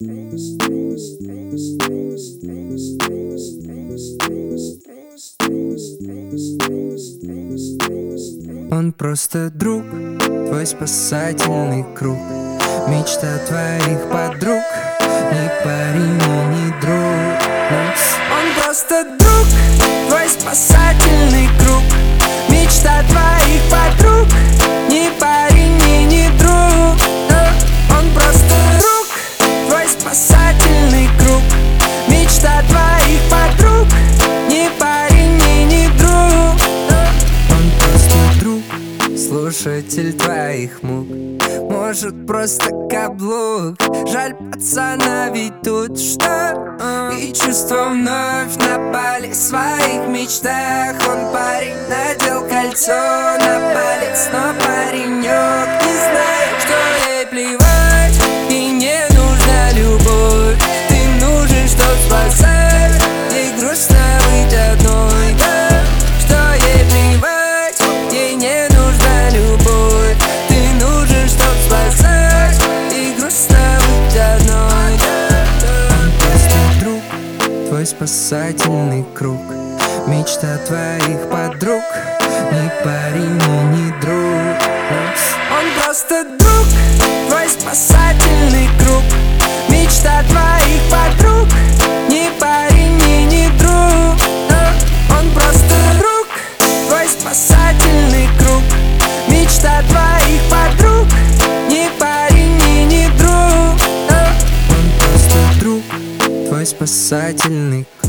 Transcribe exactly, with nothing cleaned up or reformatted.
Он просто друг, твой спасательный круг, мечта твоих подруг, ни парень, ни, ни друг. Он просто друг, твой спасательный круг, мечта твоих подруг, ни парень, ни, ни друг. Он просто друг, твой спасательный круг, мечта твоих подруг, ни парень, ни, ни друг. Он просто друг, слушатель твоих мук, может просто каблук. Жаль пацана, ведь тут что? И чувства вновь напали в своих мечтах. Он парень, надел кольцо на палец, но паренек не знает, что ей плевать. Ей не нужна любовь, ты нужен, чтоб спасать. Ей грустно быть одной, да, что ей плевать. Ей не нужна любовь, ты нужен, чтоб спасать. Ей грустно быть одной, да. Он просто друг, твой спасательный круг, мечта твоих подруг, ни парень, ни, ни друг. Он просто друг, твой спасательный круг, мечта твоих подруг, ни парень, ни, ни друг. Он просто друг, твой спасательный круг, мечта твоих подруг, ни парень, ни, ни друг. Он просто друг, твой спасательный круг.